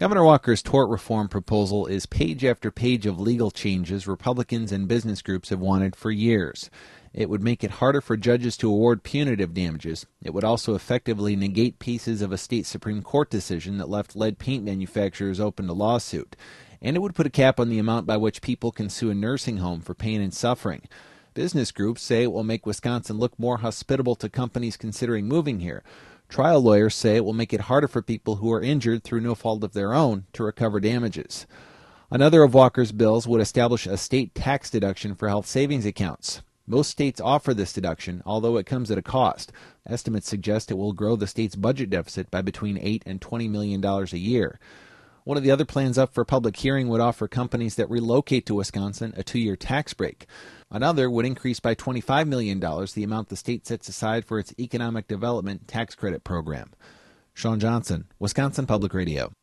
Governor Walker's tort reform proposal is page after page of legal changes Republicans and business groups have wanted for years. It would make it harder for judges to award punitive damages. It would also effectively negate pieces of a state Supreme Court decision that left lead paint manufacturers open to lawsuit. And it would put a cap on the amount by which people can sue a nursing home for pain and suffering. Business groups say it will make Wisconsin look more hospitable to companies considering moving here. Trial lawyers say it will make it harder for people who are injured through no fault of their own to recover damages. Another of Walker's bills would establish a state tax deduction for health savings accounts. Most states offer this deduction, although it comes at a cost. Estimates suggest it will grow the state's budget deficit by between $8 and $20 million a year. One of the other plans up for public hearing would offer companies that relocate to Wisconsin a 2-year tax break. Another would increase by $25 million the amount the state sets aside for its Economic Development Tax Credit Program. Sean Johnson, Wisconsin Public Radio.